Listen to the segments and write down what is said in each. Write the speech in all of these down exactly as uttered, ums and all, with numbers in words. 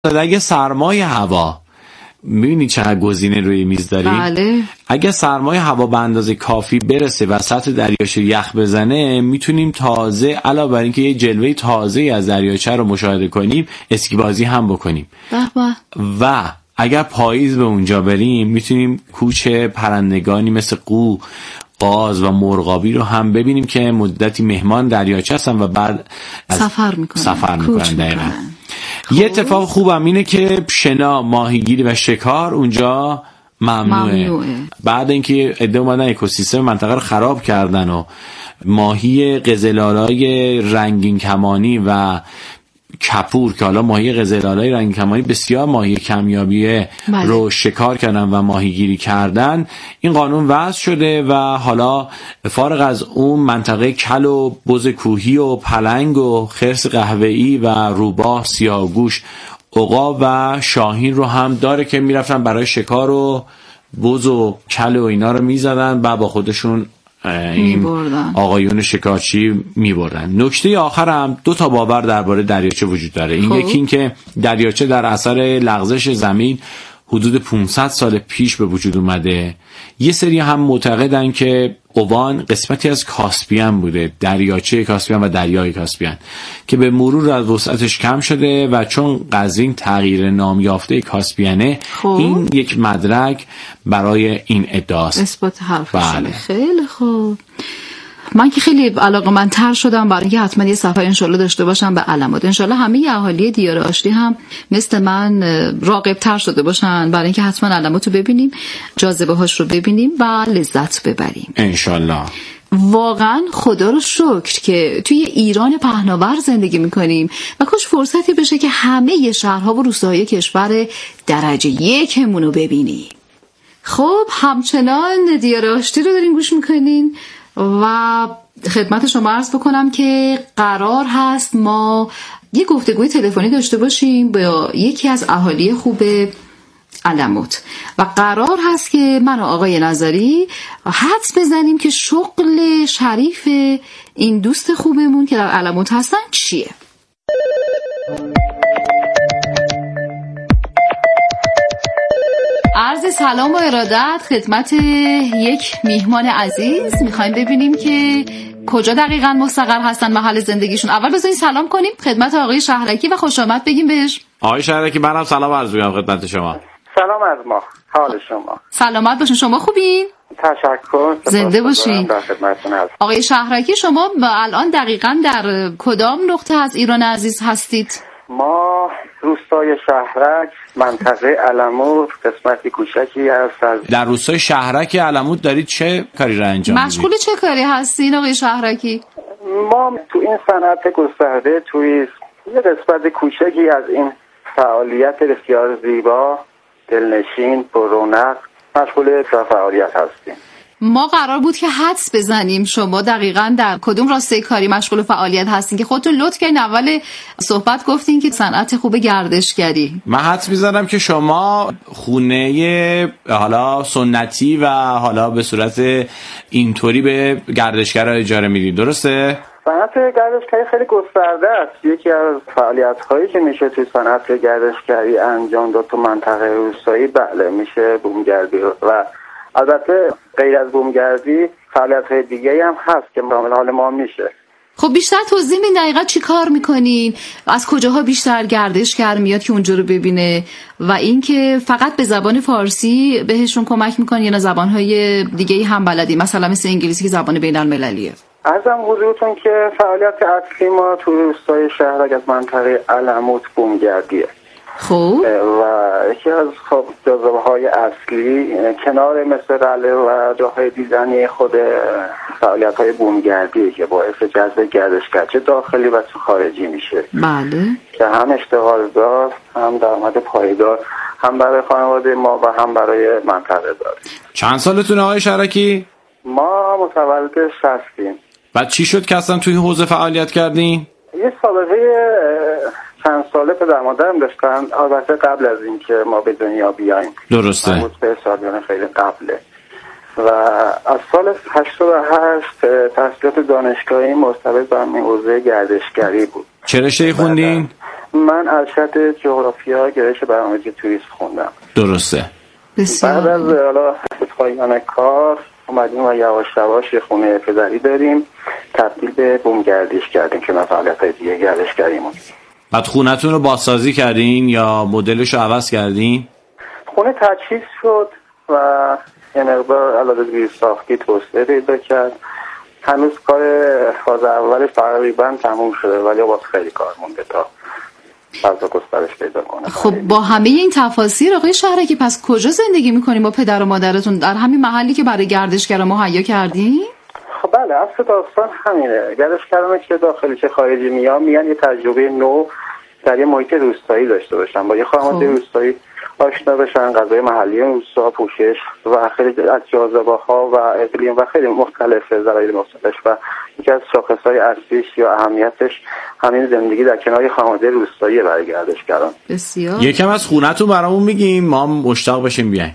اگه سرمای هوا، می‌بینی چقدر گزینه روی میز داریم؟ بله. اگه سرمای هوا به اندازه کافی برسه و سطح دریاچه یخ بزنه، میتونیم تازه علاوه بر اینکه یه جلوه تازه از دریاچه رو مشاهده کنیم، اسکی بازی هم بکنیم. به به. و اگر پاییز به اونجا بریم، میتونیم کوچ پرندگانی مثل قو، قاز و مرغابی رو هم ببینیم که مدتی مهمان دریاچه هستن و بعد سفر میکنن سفر میکنن دقیقا. یه اتفاق خوبم اینه که شنا، ماهیگیری و شکار اونجا ممنوعه, ممنوعه. بعد اینکه عده اومدن اکوسیستم منطقه رو خراب کردن و ماهی قزل‌آلای رنگین کمانی و کپور که حالا ماهی قزل‌آلای رنگین کمانی بسیار ماهی کمیابیه بله. رو شکار کردن و ماهیگیری کردن، این قانون وضع شده و حالا فارغ از اون منطقه کل و بز کوهی و پلنگ و خرس قهوه‌ای و روباه، سیاهگوش، عقاب و شاهین رو هم داره که میرفتن برای شکار و بز و کل و اینا رو میزدن و با خودشون این آقایون شکارچی میبردن. نکته آخر هم دو تا باور درباره دریاچه وجود داره. این یکی این که دریاچه در اثر لغزش زمین حدود پانصد سال پیش به وجود اومده. یه سری هم معتقدن که اوان قسمتی از کاسپیان بوده، دریاچه کاسپیان و دریای کاسپیان که به مرور از وسعتش کم شده و چون قزوین تغییر نام یافته کاسپیانه خوب. این یک مدرک برای این ادعاست. اثبات حرفش. بله. خیلی خوب. من که خیلی علاقه‌مندتر شدم برای اینکه حتما یه سفر انشالله داشته باشم به علمات. انشالله همه اهالی دیار آشتی هم مثل من راغب‌تر شده باشن برای اینکه حتما علمات رو ببینیم، جاذبه هاش رو ببینیم و لذت ببریم انشالله. واقعا خدا رو شکر که توی ایران پهناور زندگی میکنیم و کاش فرصتی بشه که همه شهرها و روستاهای کشور درجه یکمون رو ببینیم. خب همچنان دیار آشتی رو دارین گوش میکنین و خدمت شما عرض بکنم که قرار هست ما یه گفتگوی تلفنی داشته باشیم با یکی از اهالی خوب علموت و قرار هست که من و آقای نظری حدس بزنیم که شغل شریف این دوست خوبمون که در علموت هستن چیه. عرض سلام و ارادت خدمت یک میهمان عزیز. میخوایم ببینیم که کجا دقیقاً مستقر هستن، محل زندگیشون. اول بذارین سلام کنیم خدمت آقای شهرکی و خوش آمد بگیم بهش. آقای شهرکی منم سلام عرض می‌کنم خدمت شما. سلام از ما، حال شما؟ سلامت باشین. شما خوبین؟ تشکر. زنده باشین. آقای شهرکی شما الان دقیقاً در کدام نقطه از ایران عزیز هستید؟ ما روستای شهرک، منطقه علموت، قسمتی کوچکی هست از در روستای شهرک علموت. دارید چه کاری را انجام میدید؟ مشغول چه کاری هستین آقای شهرکی؟ ما تو این صنعت گسترده توی یه قسمت کوچکی از این فعالیت بسیار زیبا، دلنشین، با رونق مشغول فعالیت هستیم. ما قرار بود که حدس بزنیم شما دقیقاً در کدوم راسته کاری مشغول فعالیت هستین که خودتون لطف کردین اول صحبت گفتین که صنعت خوب گردشگری. من حدس می‌زنم که شما خونه حالا سنتی و حالا به صورت اینطوری به گردشگرا اجاره میدید، درسته؟ صنعت گردشگری خیلی گسترده است. یکی از فعالیت‌هایی که میشه توی صنعت گردشگری انجام داد تو منطقه روستایی بله میشه بومگردی و البته غیر از بومگردی فعالیت‌های دیگه‌ای هم هست که شامل حال ما میشه. خب بیشتر توضیح بدین دقیقاً چی کار میکنین؟ از کجاها بیشتر گردشگر میاد که اونجا رو ببینه و اینکه فقط به زبان فارسی بهشون کمک میکنین یا نه زبان‌های دیگه‌ای هم بلدی، مثلا مثل انگلیسی که زبان بین‌المللیه؟ عرضم حضورتون که فعالیت اصلی ما تو روستای شهرک از منطقه علموت بومگردیه. خوب. و یکی از خب جاذبه‌های اصلی کنار مثل رله و جاهای دیدنی خود فعالیت‌های بومگردی که باعث جذب گردشگر چه داخلی و چه خارجی میشه. بله. که هم اشتغالزا، هم درآمد پایدار، هم برای خانواده ما و هم برای منطقه داره. چند سالتونه آقای شهرکی؟ ما متولد شصتیم. بعد چی شد که اصلا توی حوزه فعالیت کردین؟ یه سابقه چند ساله پدر مادرم داشتن، البته قبل از اینکه ما به دنیا بیایم. درسته. مربوط به سالیان خیلی قبله. و از سال هشتاد و هشت تحصیلات دانشگاهی مرتبط به همین حوزه گردشگری بود. چه رشته‌ای خوندین؟ من ارشد جغرافیا گرایش برنامه‌ریزی توریسم خوندم. درسته. بسیار. بعد از حالا پایان کار اومدیم و یواش یواش خونه پدری داریم تبدیل به بومگردش کردیم که من فعالیت‌های دیگه گردشگریمون. بعد خونتون رو بازسازی کردین یا مدلش رو عوض کردین؟ خونه تجهیز شد و یه مقدار علاوه بر ساختی توسعه پیدا کرد. هنوز کار فاز اولش تقریبا تموم شده ولی باز خیلی کار مونده تا فضا گسترش پیدا کنه. خب با همه این تفاصیل آقای شهرکی پس کجا زندگی میکنیم با پدر و مادرتون؟ در همین محلی که برای گردشگرا مهیا کردین؟ خب بله، اصل داستان همینه. گردشگرانی که داخلی چه خارجی میان میان یه تجربه نو در یه محیط روستایی داشته باشن، با یه خانواده روستایی آشنا بشن، غذای محلی روستا، پوشش و خیلی از جاذبه‌ها و اقلیم و خیلی مختلفه ضرایب مختلف و یکی از شاخص‌های اصلیش یا اهمیتش همین زندگی در کنار خانواده روستایی برای گردشگران. بسیار. یکم از خونه‌تون برامون میگیم ما مشتاق بشیم بیایم.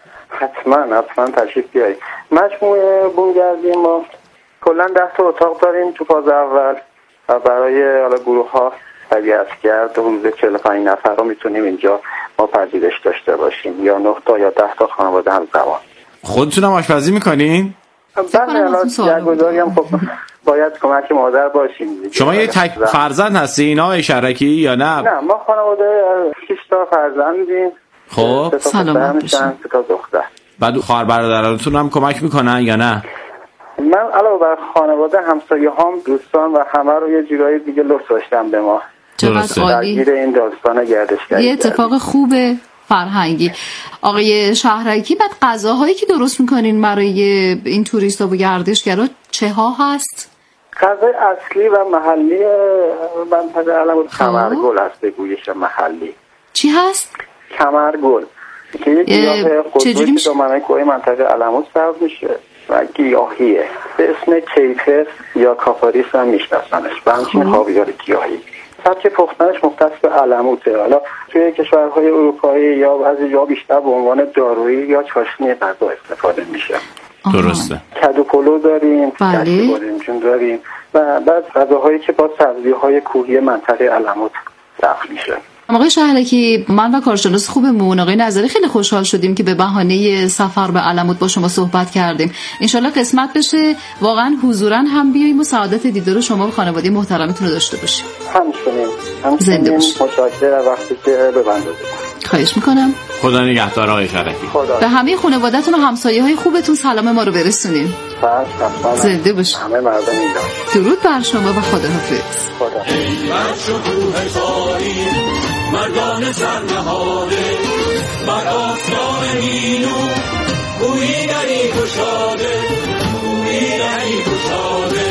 حتما حتما تشریف بیایید. مجموعه بومگردی ما کلا ده تا اتاق داریم تو فاز اول و برای حالا گروه‌ها طبیعتگرد حدود چهل و پنج نفر رو میتونیم اینجا ما پذیرش داشته باشیم، یا نه تا یا ده تا خانواده همزمان. خودتون هم آشپزی میکنین؟ بله، الان جرگزاری هم خب باید کمک مادر باشیم. شما یه تک فرزند هستین آقای شهرکی یا نه؟ نه، ما خانواده شش تا فرزندیم. خب سلامت باشین. سه تا دختر. بعد خواهر برادراتون هم کمک میکنن یا نه؟ من علاوه بر خانواده همسایه هام دوستان و همه رو یه جورایی دیگه لطف داشتم به ما. چقدر عالی. درگیر این داستان گردشگری یه اتفاق خوبه فرهنگی. آقای شهرکی بعد غذاهایی که درست میکنین برای این توریستا و گردشگرا چه ها هست؟ غذای اصلی و محلی منطقه علم‌الدین کمرگل هست به گویش محلی. چی هست؟ کمرگل که یک گیاه قطبی که دامنه کوه منطقه علم‌الدین سبز میشه و گیاهیه به اسم کیفر یا کافاریس هم میشناسنش و همچنین خاویار گیاهی. سبک پختنش مختص به علموته. حالا توی کشورهای اروپایی یا بعضی جا بیشتر به عنوان دارویی یا چاشنی غذا استفاده میشه. درسته. کدو پلو داریم، بله. بادمجون داریم و بعد غذاهایی که با سبزی‌های کوهی منطقه علموت داخل میشه. آقای شهرکی، من و کارشناس خوبمون آقای نظری خیلی خوشحال شدیم که به بهانه سفر به علموت با شما صحبت کردیم. انشالله قسمت بشه واقعا حضوراً هم بیاییم و سعادت دیدار شما و خانواده محترمتون رو داشته باشیم. همچنین. زنده باشید. متشکرم وقتی که به بنده دادید. خواهش میکنم. خدا نگهدار آقای شهرکی. به همه خانواده‌تون و همسایه‌های خوبتون سلام ما رو برسونیم. زنده باشید. همه مردم ایران. درود بر شما و خداحافظ. خدا. مردان سرنهاده بر آسمان مینو گویی دری گشاده گویی دری گشاده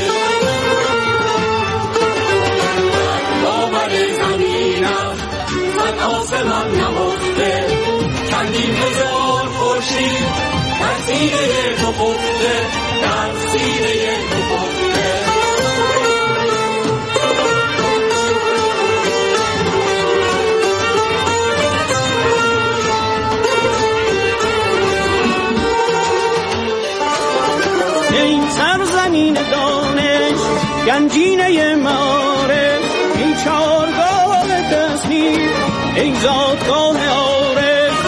باور زمینم من آسمان نمفته چندین هزار خورشید در سینه تو خفته در سینه تو خفته سرزمین دانش گنجینه معارف این چارگاه تصنیف این زادگاه عارف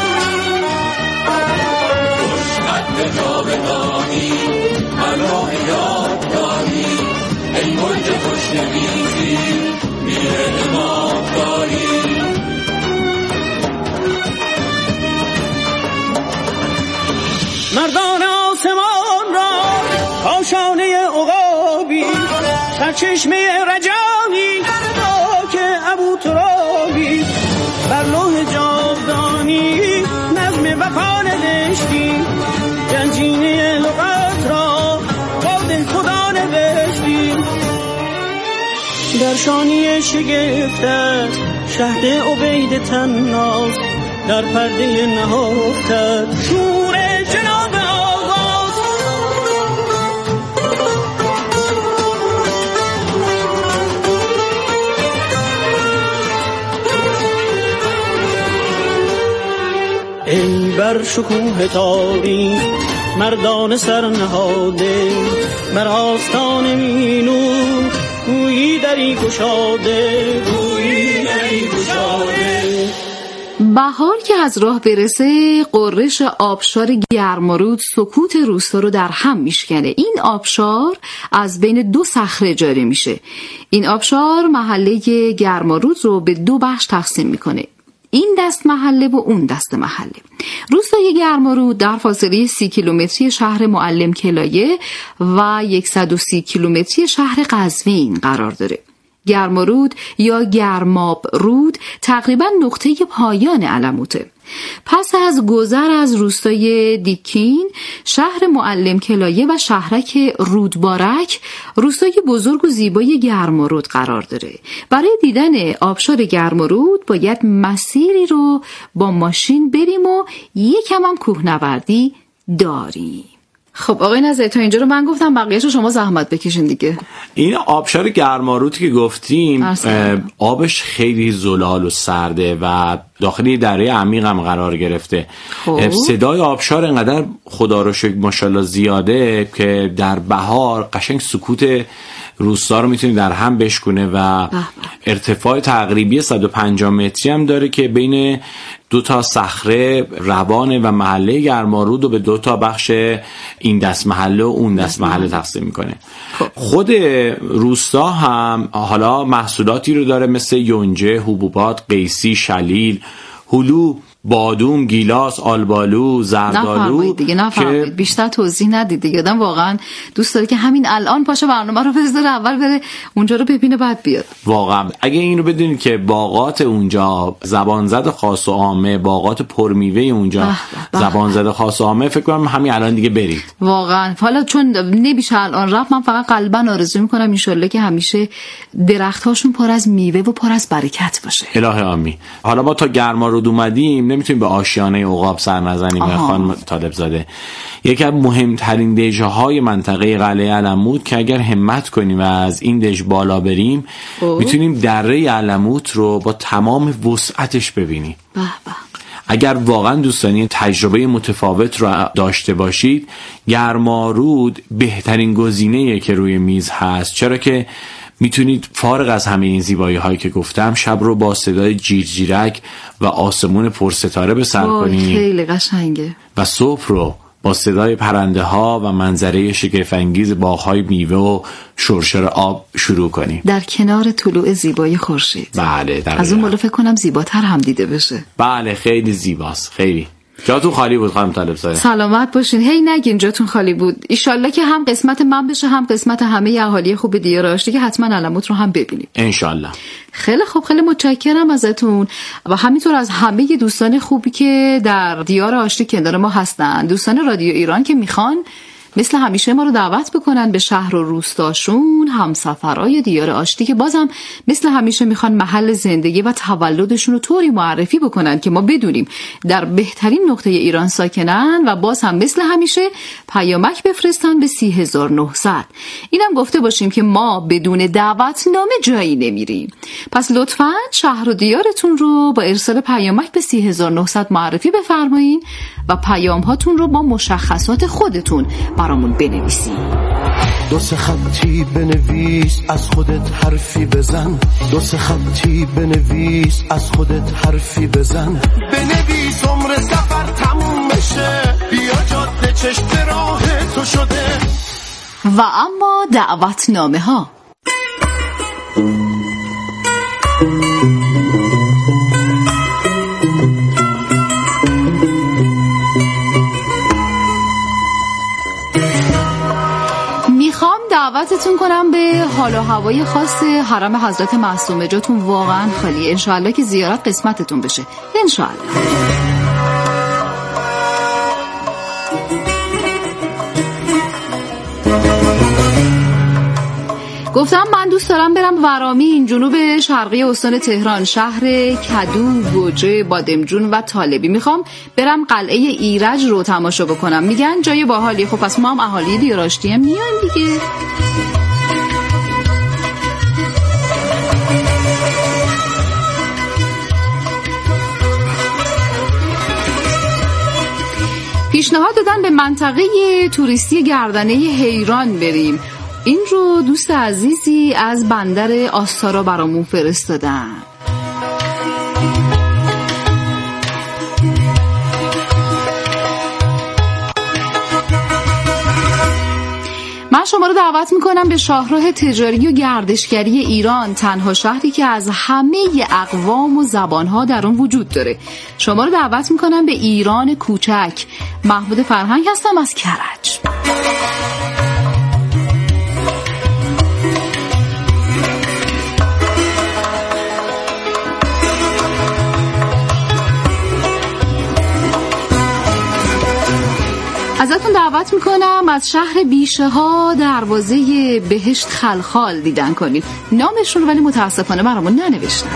خوشخط جاودانی مراه یادگاری ای ملک خوشنویسی میره امامداری مردان آسمان را کاشانه عقابی سرچشمه رجایی خاک ابو ترابی بر لوح جاودانی نظم وفا نوشتی گنجینه لغت را با دل خدا نوشتی در شانی شگفتت شهد عبید تناس در پرده نهفتت شور جناب آغاز ای بر شکوه تاریخ مردان سرنهاده بر آستان مینو گویی دری گشاده، گویی دری گشاده. بهار که از راه برسه، قررش آبشار گرمارود سکوت روستا رو در هم میشکنه. این آبشار از بین دو صخره جاری میشه. این آبشار محله گرمارود رو به دو بخش تقسیم میکنه، این دست محله و اون دست محله. روستای گرمارود در فاصله سی کیلومتری شهر معلم کلایه و صد و سی کیلومتری شهر قزوین قرار داره. گرمارود یا گرماب رود تقریبا نقطه پایان علموته. پس از گذر از روستای دیکین، شهر معلم کلایه و شهرک رودبارک، روستای بزرگ و زیبای گرمارود قرار داره. برای دیدن آبشار گرمارود باید مسیری رو با ماشین بریم و یکم هم کوهنوردی داریم. خب آقای نظری، تا اینجا رو من گفتم، بقیه‌شو شما زحمت بکشین دیگه. این آبشار گرمارود که گفتیم آبش خیلی زلال و سرده و داخلی دره عمیق هم قرار گرفته. خب. صدای آبشار انقدر خدا رو شکر ماشاءالله زیاده که در بهار قشنگ سکوت روستا رو میتونی در هم بشکونه و ارتفاع تقریبی صد و پنجاه متری هم داره که بین دو تا صخره روانه و محله گرمارود رو به دو تا بخش این دست محله و اون دست محله تقسیم میکنه. خود روستا هم حالا محصولاتی رو داره مثل یونجه، حبوبات، قیسی، شلیل، هلو، بادوم، گیلاس، آلبالو، زردالو. نفرمایید دیگه، نفرمایید که... بیشتر توضیح ندید دیگه. آدم واقعا دوست داره که همین الان پاشه برنامه رو بذاره اول بره اونجا رو ببینه بعد بیاد. واقعا اگه این رو بدونید که باغات اونجا زبان زد خاص و عامه، باغات پرمیوه اونجا بح بح. زبان زد خاص و عامه، فکر کنم همین الان دیگه برید. واقعا حالا چون نمیشه الان رفت، من فقط قلبا آرزو میکنم ان شاءالله که همیشه درختاشون پر از میوه و پر از برکت باشه. الهی آمین. حالا ما تا گرمارود اومدیم، نمیتونیم به آشیانه عقاب سر نزنیم. خانم طالب زاده، یکی از مهمترین دژهای منطقه قلعه علموت که اگر همت کنیم و از این دژ بالا بریم او. میتونیم دره علموت رو با تمام وسعتش ببینیم. به به. اگر واقعا دوستانی تجربه متفاوت رو داشته باشید، گرمارود بهترین گزینه‌ایه که روی میز هست، چرا که میتونید فارغ از همه این زیبایی هایی که گفتم شب رو با صدای جیرجیرک و آسمون پرستاره به سر کنید. خیلی قشنگه. و صبح رو با صدای پرنده ها و منظره شگفت‌انگیز باغ‌های میوه و شرشر آب شروع کنید در کنار طلوع زیبای خورشید. بله، از اون بالا فکر کنم زیباتر هم دیده بشه. بله خیلی زیباست. خیلی جاتون خالی بود خانم طالب زاده. سلامت باشین. هی نگین جاتون خالی بود. ایشالله که هم قسمت من بشه هم قسمت همه اهالی خوب دیار آشتی که حتما علموت رو هم ببینیم انشالله. خیلی خوب، خیلی متشکرم ازتون و همینطور از همه دوستان خوبی که در دیار آشتی کنار ما هستن. دوستان رادیو ایران که میخوان مثل همیشه ما رو دعوت بکنن به شهر و روستاشون، همسفرای دیار آشتی که بازم مثل همیشه میخوان محل زندگی و تولدشون رو طوری معرفی بکنن که ما بدونیم در بهترین نقطه ایران ساکنن و باز هم مثل همیشه پیامک بفرستن به سی هزار و نهصد. اینم گفته باشیم که ما بدون دعوت نامه جایی نمیریم. پس لطفاً شهر و دیارتون رو با ارسال پیامک به سی هزار و نهصد معرفی بفرمایین و پیام هاتون رو با مشخصات خودتون برامون بنویسید. دو سه خطی بنویس از خودت حرفی بزن، دو سه خطی بنویس از خودت حرفی بزن، بنویس عمر سفر تموم بشه، بیا جاده چشم راه تو شده. و اما دعوتنامه ها. دعوتتون کنم به حال و هوای خاص حرم حضرت معصومه. جاتون واقعا خالی. انشاءالله که زیارت قسمتتون بشه انشاءالله. گفتم من دوست دارم برم ورامین، جنوب شرقی استان تهران، شهر کدو، گوجه، بادمجون و طالبی. میخوام برم قلعه ایرج رو تماشا بکنم. میگن جای باحالی. خب پس ما هم اهالی دیار آشتی هم میایم دیگه. پیشنهاد دادن به منطقه توریستی گردنه حیران بریم. این رو دوست عزیزی از بندر آستارا برامون فرستادن. من شما رو دعوت میکنم به شاهراه تجاری و گردشگری ایران، تنها شهری که از همه اقوام و زبانها در آن وجود داره. شما رو دعوت میکنم به ایران کوچک. محمود فرهنگ هستم از کرج. ازتون دعوت میکنم از شهر بیشه ها دروازه بهشت خلخال دیدن کنید. نامشون رو ولی متاسفانه برامون ننوشتن.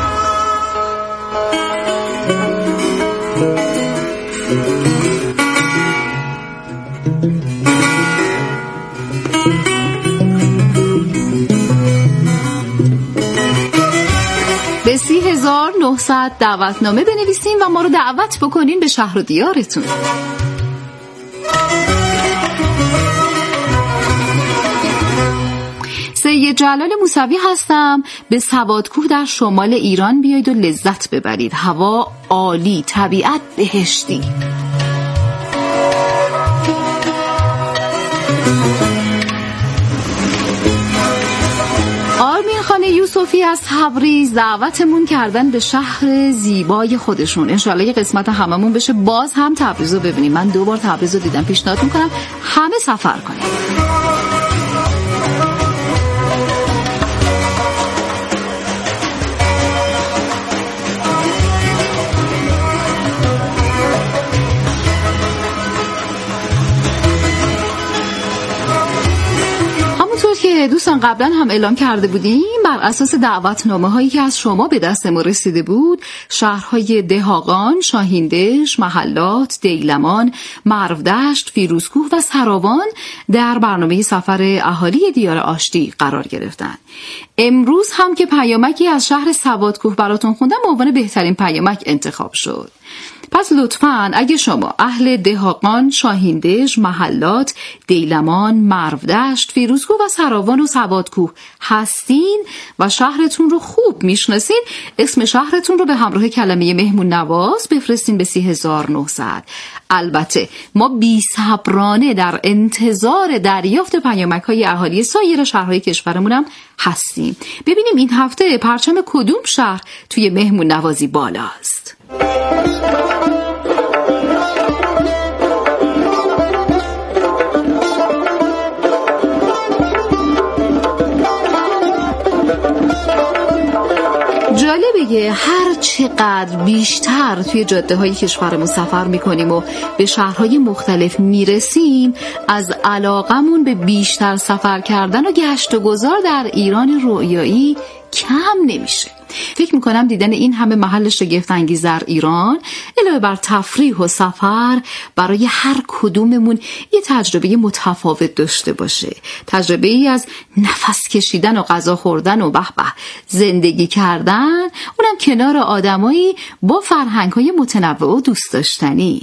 به سی هزار و نهصد دعوتنامه بنویسین و ما رو دعوت بکنین به شهر و دیارتون. سید جلال موسوی هستم. به سوادکوه در شمال ایران بیایید و لذت ببرید. هوا عالی، طبیعت بهشتی. آرمین خانه یوسفی از تبریز دعوتمون کردن به شهر زیبای خودشون. انشالله یه قسمت هممون بشه باز هم تبریز رو ببینیم. من دو بار تبریز رو دیدم. پیشنهاد میکنم همه سفر کنیم. دوستان قبلا هم اعلام کرده بودیم بر اساس دعوتنامه هایی که از شما به دست ما رسیده بود، شهرهای دهاقان، شاهیندش، محلات، دیلمان، مرودشت، فیروزکوه و سراوان در برنامه سفر اهالی دیار آشتی قرار گرفتن. امروز هم که پیامکی از شهر سوادکوه براتون خوندم به عنوان بهترین پیامک انتخاب شد. پس لطفاً اگه شما اهل دهاقان، شاهیندش، محلات، دیلمان، مرودشت، فیروزکوه و سراوان و سوادکوه هستین و شهرتون رو خوب میشناسین، اسم شهرتون رو به همراه کلمه مهمون نواز بفرستین به سی هزار و نهصد. البته ما بی صبرانه در انتظار دریافت پیامک های اهالی سایر شهرهای کشورمونم هستیم. ببینیم این هفته پرچم کدوم شهر توی مهمون نوازی بالاست. جالبه هر چقدر بیشتر توی جاده های کشورمون سفر میکنیم و به شهرهای مختلف میرسیم، از علاقمون به بیشتر سفر کردن و گشت و گذار در ایران رویایی کم نمیشه. فکر میکنم دیدن این همه محل شگفت انگیز در ایران علاوه بر تفریح و سفر برای هر کدوممون یه تجربه متفاوت داشته باشه. تجربه ای از نفس کشیدن و غذا خوردن و به به زندگی کردن، اونم کنار آدمایی با فرهنگ‌های متنوع و دوست داشتنی.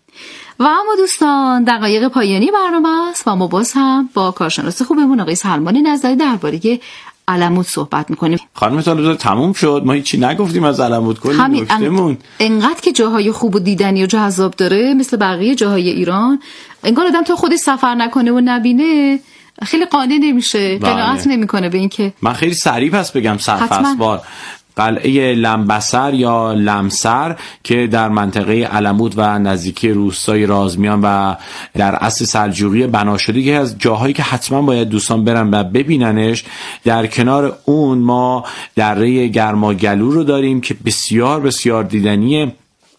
و اما دوستان دقایق پایانی برنامه است و ما باز هم با کارشناس خوبمون آقای سلمان نظری درباره علموت صحبت میکنیم. خانم طالبزاده تموم شد، ما هیچی نگفتیم از علموت. کلی نکتهمون انقدر که جاهای خوب و دیدنی و جذاب داره مثل بقیه جاهای ایران، انگار آدم تا خودش سفر نکنه و نبینه خیلی قانع نمیشه، قناعت نمیکنه به این که. من خیلی سریع پس بگم سرفصلوار. قلعه لمبسر یا لمسر که در منطقه علموت و نزدیکی روستای رازمیان و در عصر سلجوقی بنا شده، که از جاهایی که حتما باید دوستان برن و ببیننش. در کنار اون ما دره گرماگلو رو داریم که بسیار بسیار دیدنیه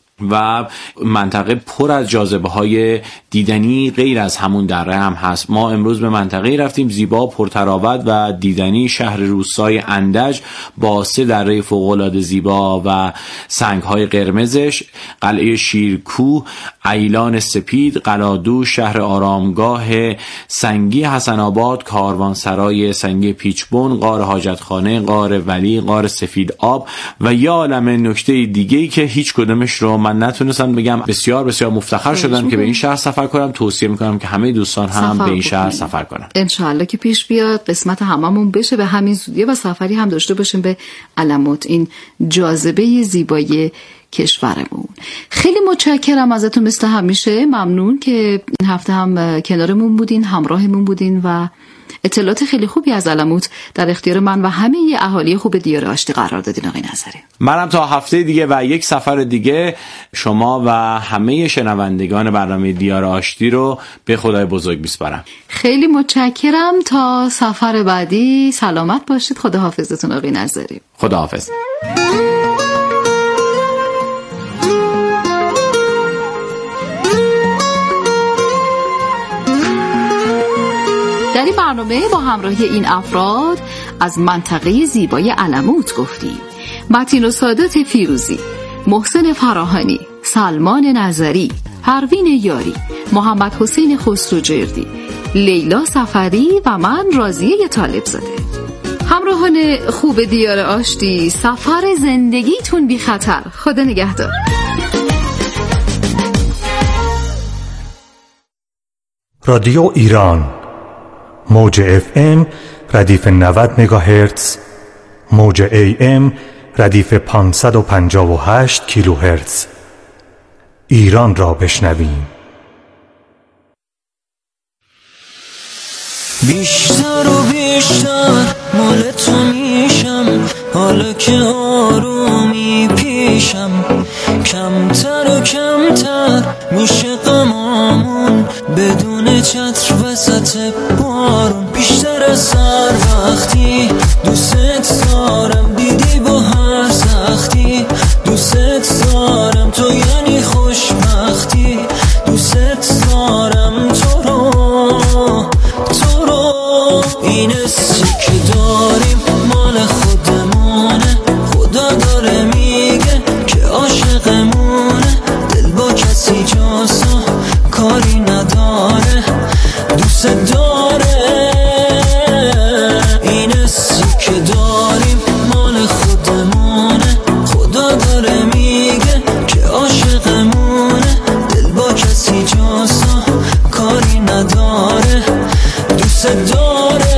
و منطقه پر از جاذبه های دیدنی غیر از همون دره هم هست. ما امروز به منطقه رفتیم زیبا، پرتراوت و دیدنی، شهر روستای اندج با سه دره فوق‌العاده زیبا و سنگ های قرمزش، قلعه شیرکوه، ایلان سپید، قلادو، شهر آرامگاه سنگی حسن آباد، کاروانسرای سنگی پیچبون، غار حاجتخانه، غار ولی، غار سفید آب و یا عالمه نکته دیگه‌ای که هیچ کدومش رو من من نتونستم بگم بسیار بسیار مفتخر شدم که به این شهر سفر کنم. توصیه میکنم که همه دوستان هم به این شهر سفر کنن. انشالله که پیش بیاد، قسمت هممون بشه به همین زودی و سفری هم داشته باشیم به علموت، این جاذبه زیبای کشورمون. خیلی متشکرم ازتون مثل همیشه. ممنون که این هفته هم کنارمون بودین، همراهمون بودین و اطلاعات خیلی خوبی از علموت در اختیار من و همه اهالی خوب دیار آشتی قرار دادین آقای نظری. منم تا هفته دیگه و یک سفر دیگه شما و همه شنوندگان برنامه دیار آشتی رو به خدای بزرگ میسپارم. خیلی متشکرم. تا سفر بعدی سلامت باشید. خداحافظتون آقای نظری. خداحافظ. در این برنامه با همراهی این افراد از منطقه زیبای علموت گفتیم. متین و سادات فیروزی، محسن فراهانی، سلمان نظری، پروین یاری، محمد حسین خسروجردی، لیلا سفری و من راضیه طالب زاده. همراهان خوب دیار آشتی، سفر زندگیتون بی خطر. خدا نگهدار. رادیو ایران، موج اف ام ردیف نود مگاهرتز، موج ای ام ردیف پانصد و پنجاه و هشت کیلوهرتز. ایران را بشنویم. بیشتر و بیشتر مال تو میشم، حالا که آرومی پیشم، کمتر و کمتر میشه غمامون بدون چتر وسط بارون. بیشتر از سر وقتی دوست دارم، دیدی با هر سختی دوست دارم، تو یعنی خوشبختی دوست دارم، تو رو تو رو. این حسی که داریم مال خودمونه، خدا داره میگه که عاشقمونه، دل با کسی جاسا کاری نداره دوست داره. این حسی که داریم مال خودمونه، خدا داره میگه که عاشقمونه، دل با کسی جاسا کاری نداره دوست داره.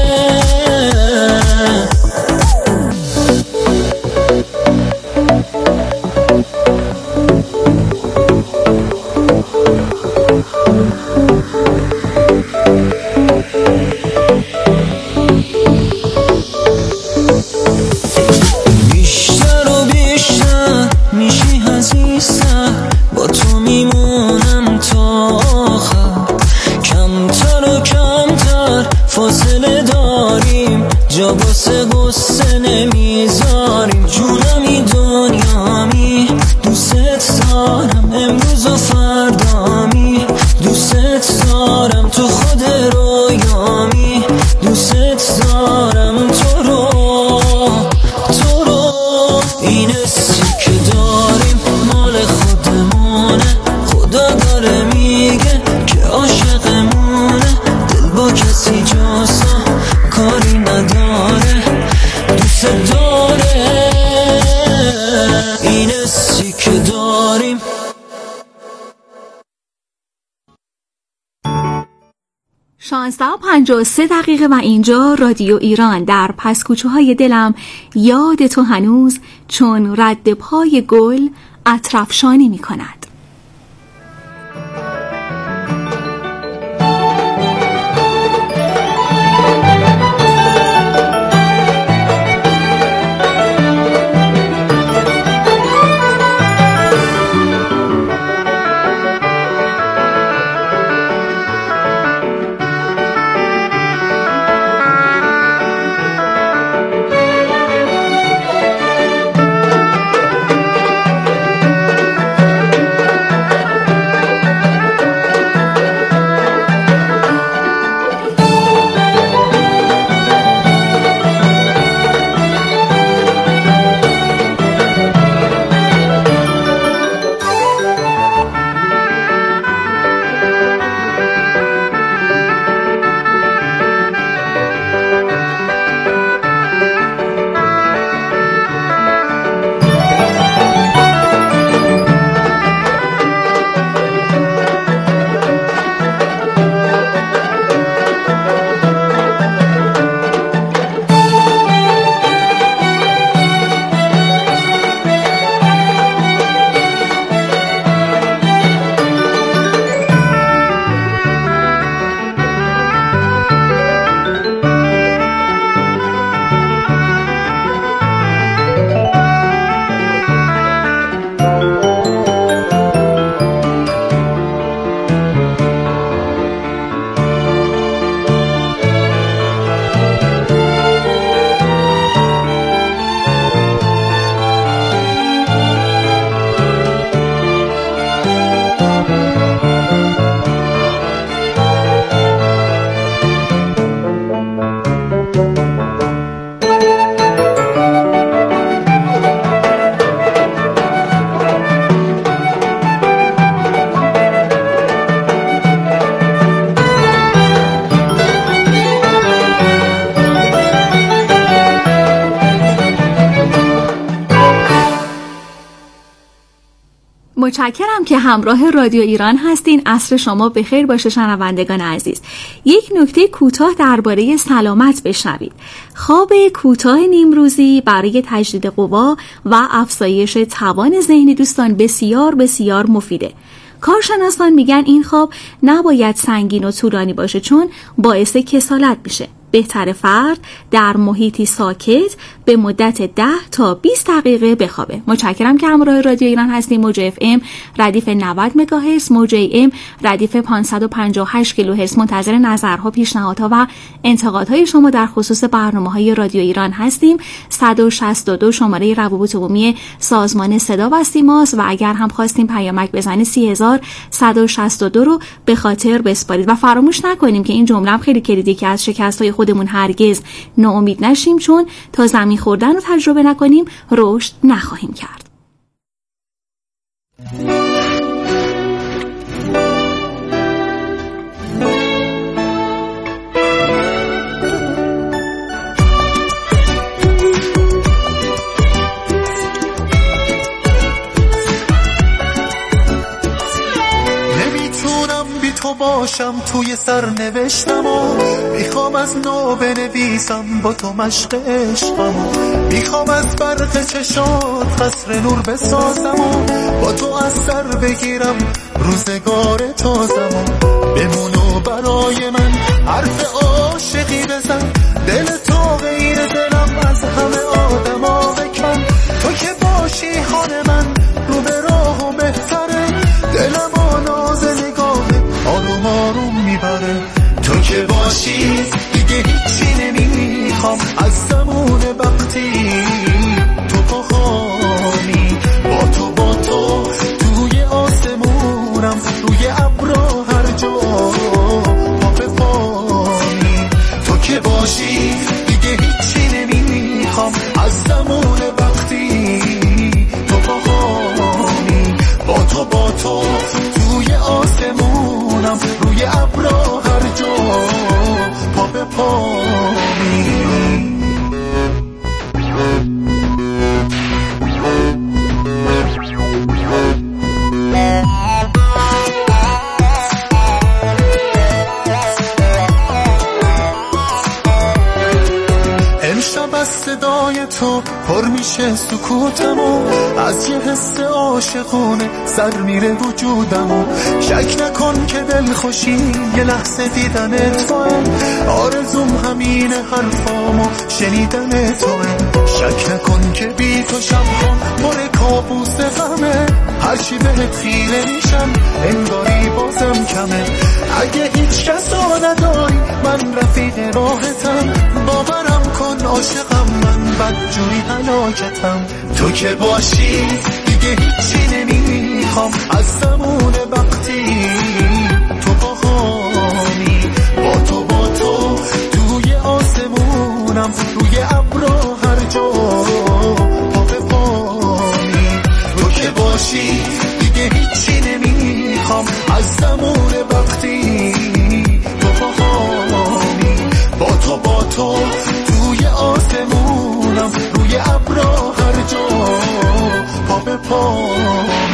بیشتر و بیشتر میشی عزیزتر، با تو میمونم تا آخر، کمتر و کمتر فاصله داریم، جا واسه غصه نمیذاریم، جونمی دنیامی دوست دارم، امروز و فردامی دوست دارم، تو خود رویامی دوست دارم، تو رو تو رو. این حسی که داریم مال خودمونه، خدا داره میگه که عاشقمونه، دل با کسی جاسا کاری نداره دوست داره. این حسی که داریم. شانزده و پنجاه و سه دقیقه و اینجا رادیو ایران در پس کوچه‌های دلم یاد تو هنوز چون رد پای گل اطرافشانی می کند. متشکرم که همراه رادیو ایران هستین. عصر شما بخیر باشه شنوندگان عزیز. یک نکته کوتاه درباره سلامت بشنوید. خواب کوتاه نیمروزی برای تجدید قوا و افزایش توان ذهنی دوستان بسیار بسیار مفیده. کارشناسان میگن این خواب نباید سنگین و طولانی باشه چون باعث کسالت میشه. بهتر فرد در محیطی ساکت به مدت ده تا بیست دقیقه بخوابه. متشکرم که همراه رادیو ایران هستیم. موج اف ام ردیف نود مگاهرتز، موج ای ام ردیف پانصد و پنجاه و هشت کیلوهرتز. منتظر نظرها، پیشنهادها و انتقادهای شما در خصوص برنامه‌های رادیو ایران هستیم. صد و شصت و دو شماره روابط عمومی سازمان صدا و سیماست و اگر هم خواستیم پیامک بزنید سی هزار صد و شصت و دو رو به خاطر بسپارید و فراموش نکنیم که این جمله هم خیلی کلیدی که از شکست‌های خودمون هرگز ناامید نشیم چون تا زمین خوردن رو تجربه نکنیم رشد نخواهیم کرد. تو باشم توی سرنوشتم و میخوام از نو بنویسم با تو مشق عشقم و میخوام از برق چشات قصر نور بسازم و با تو از سر بگیرم روزگار تازم و بمونو برای من حرف عاشقی بزن، دل تو غیر دلم از همه آدم ها بکن، تو که باشی خان من رو به راه و بهتره، دلم و ناز نگاهه آروم آروم میبره، تو که باشی دیگه هیچی نمیخوام از زمون وقتی تو پاخانی، با تو با تو توی آسمونم روی ابرا هر جا پا بپانی، تو که باشی دیگه هیچی نمیخوام از زمون وقتی تو پاخانی، با تو با تو توی آسمونم روی ابرا هر جا پا بپانی. امشب از صدای تو پر میشه سکوتم و از یه حس عاشقانه سر میره وجودم و شک نکن که دل خوشی یه لحظه دیدن توه، آرزوم همین حرفامو شنیدن توه، شک نکن که بی تو شبها پر کابوس غمه، هرچی بهت خیره میشم انگاری بازم کمه، اگه هیچ کس نداری من رفیق راحتم، باورم کن عاشقم من بدجوری هلاکتم، تو که باشی دیگه هیچی نمیخوام از زمون وقتی تو پاخانی، با تو با تو توی آسمونم روی ابرا هر جا پا بپانی، تو که باشی دیگه هیچی نمیخوام از زمون وقتی تو پاخانی، با تو با تو توی آسمونم روی ابرا هر جا پا بپانی.